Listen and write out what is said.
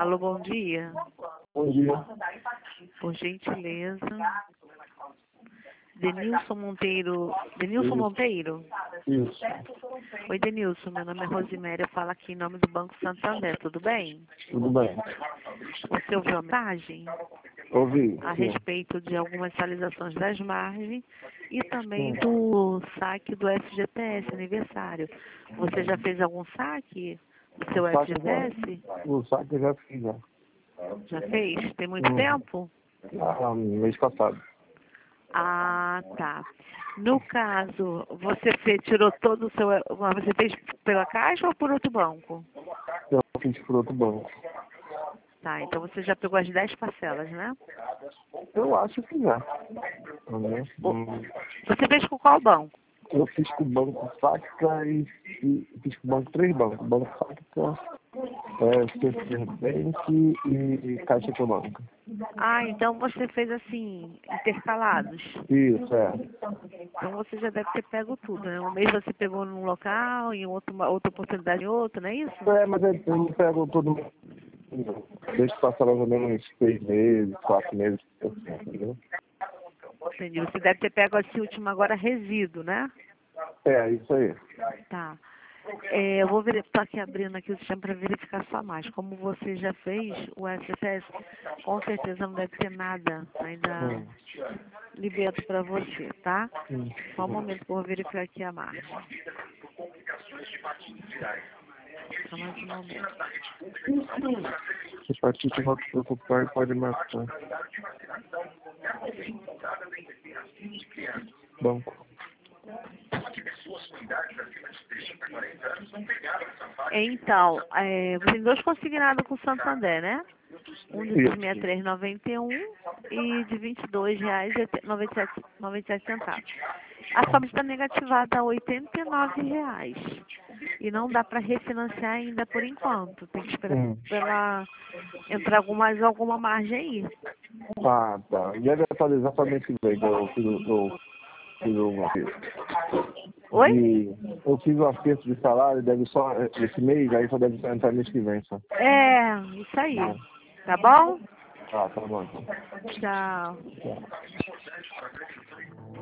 Alô, bom dia. Bom dia. Por gentileza. Denilson Monteiro. Denilson Isso. Monteiro? Isso. Oi, Denilson. Meu nome é Rosiméria. Eu falo aqui em nome do Banco Santander. Tudo bem? Tudo bem. Você ouviu a mensagem Ouvi. a Sim. respeito de algumas atualizações das margens e também Sim. do saque do FGTS aniversário. Você já fez algum saque do seu FGTS? O saque eu já fiz, já. Já fez? Tem muito tempo? Mês passado. Ah, tá. No caso, tirou todo o seu. Você fez pela Caixa ou por outro banco? Eu fiz por outro banco. Tá, então você já pegou as 10 parcelas, né? Eu acho que já. Você fez com qual banco? Eu fiz com o Banco Sacra e fiz com o banco, 3 bancos. Banco Sacra, CC Bank e Caixa Econômica. Ah, então você fez assim, intercalados. Isso, é. Então você já deve ter pego tudo, né? Um mês você pegou num local, em outro, outra oportunidade em outro, não é isso? Mas eu não pego todo mundo. Deixa passar mais ou menos 6 meses, 4 meses, entendeu? Entendi. Você deve ter pego esse último agora resíduo, né? É, isso aí. Tá. Eu vou estar aqui abrindo aqui o sistema para verificar só mais. Como você já fez o SFS, com certeza não deve ter nada ainda liberado para você, tá? Só um momento que eu vou verificar aqui a margem. Só mais um momento. Se partir que vai se preocupar, pode marcar. Banco. Então, você tem 2 consignados com o Santander, né? Um de R$ 63,91 e de R$ 22,97. A soma está negativada a R$ 89,00. E não dá para refinanciar ainda por enquanto. Tem que esperar pela entrar mais alguma margem aí. Ah, tá. E deve atualizar para mês que vem, que eu fiz um acerto. Oi? Eu fiz um acerto de salário, deve só esse mês, aí só deve entrar mês que vem, só. Isso aí. Tá bom? Ah, tá bom. Tchau. Tchau.